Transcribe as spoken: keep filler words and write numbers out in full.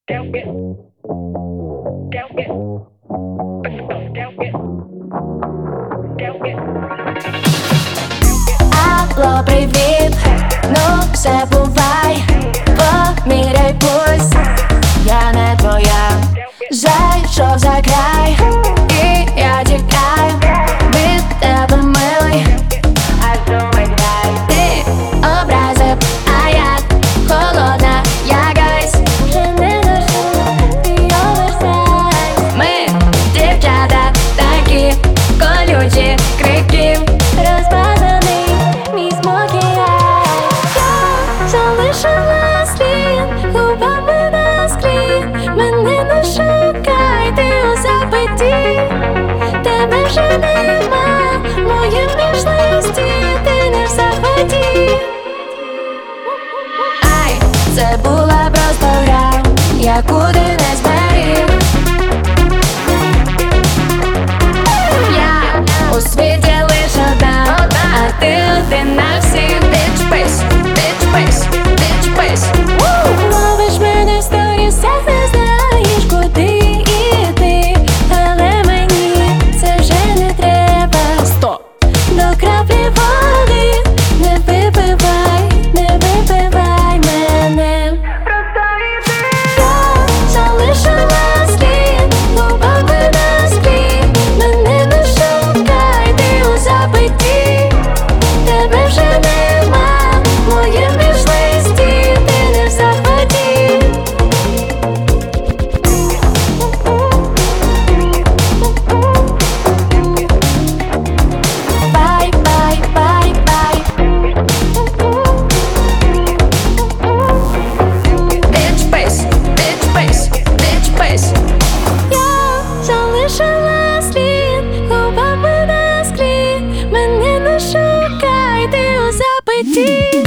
Алло, привіт, ну все бувай, поміряй пульс, я не твоя. Зайшов за край, і я тікаю від тебе, милий. Ти образив, а я холодна, як айс. Вже не ношу і оверсайз. Ми, дівчата, такі колючі, крики. Розмазаний мій смокі айс. Я залишила слід, губами на склі. Мене не шукай, ти у запиті. Тебе вже нема, моїм вічності. Ти не в захваті. Ай, це була просто гра, яку ти не зберіг. Я у світі лиш одна, а ти один на всіх. Bitch face, bitch face, bitch face. Ловиш мене в сторісах, не знаєш, куди іти. Але мені це вже не треба. Стоп! До краплі води не випивай, не випивай мене. Просто йди. Я залишила слід, губами на склі. Мене не шукай, ти у запиті. Тебе вже нема, в моїм віш-листі. Ти не в захваті. Бай, бай, бай, бай. Bitch face, bitch face, bitch face. Я залишила слід, губами на склі. Мене не шукай, ти у запиті.